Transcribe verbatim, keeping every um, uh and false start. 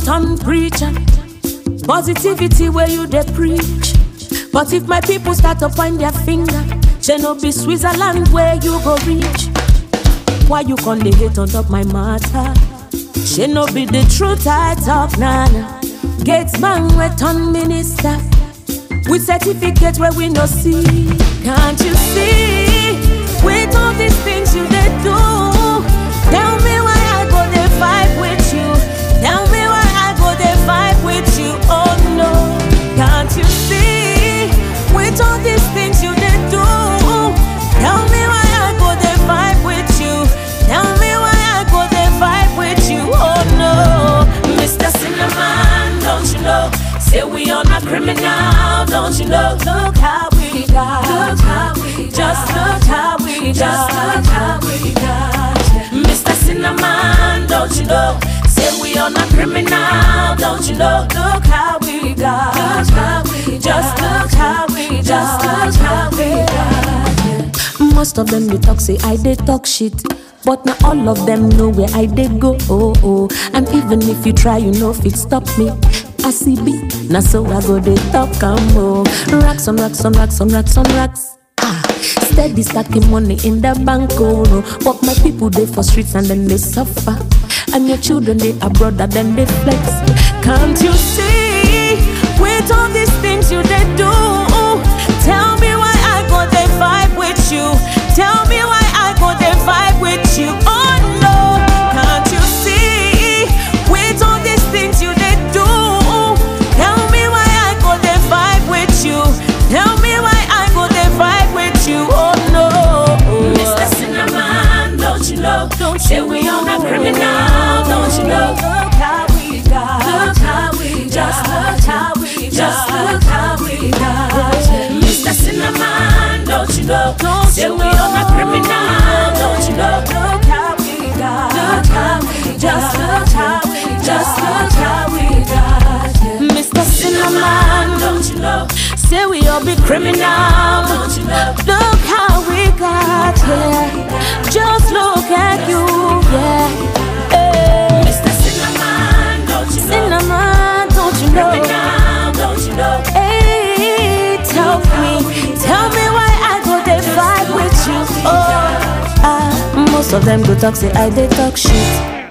ton preacher. Positivity where you they preach. But if my people start to point their finger, she no be Switzerland where you go reach. Why you con dey hate on top my matter? She no be the truth I talk, nana. Gates man we turn minister with certificate where we no see. Can't you see? With all these things you they do, tell me why I go they fight with you. Tell me why I go they fight with you. Oh no, can't you see? With all these things you they do, tell me why I go they fight with you. Tell me why I go they fight with you. Oh no, Mister Cinnamon, don't you know? Say we on a criminal, don't you know? Look how we got, look how we got. Just look how we got, just look how we got. Mister Cinnamon, don't you know? Say we on a criminal, don't you know? Look how we got, look how we got. Just look how we got, just look how we got. Most of them they talk, say I they talk shit. But not all of them know where I did go, oh, oh. And even if you try, you know if it stop me. I see B, now so I go they talk and more. Racks on racks on racks on racks on racks. Ah, steady stacking money in the bank, oh no. But my people they for streets and then they suffer. And your children they abroad and then they flex. Can't you see? With all these things you they do, tell me why I go they fight with you. Tell me why I go they fight with you. Oh no, can't you see? With all these things you they do, tell me why I go they fight with you. Tell me why I go they fight with you. Oh no, Mister Cinnamon, don't you know? Don't say we on a criminal, don't you know? Look how we got, look how we got, just look how we got, just look how we got. Mister Cinnamon, don't you know? Don't say we on a criminal, don't you know? Look how we got, look how we got, just look how we got, just look how we got. Mister Cinnamon, don't you know? Say we all be criminal, don't you know? Look how we got, yeah. Just look at you, yeah. Hey. Mister Cinnamon, don't you know? Cinnamon, don't you know? Criminal, don't you know? Hey, tell me, tell me why I go they fight with you. Oh, ah, most of them go talk, say I they talk shit.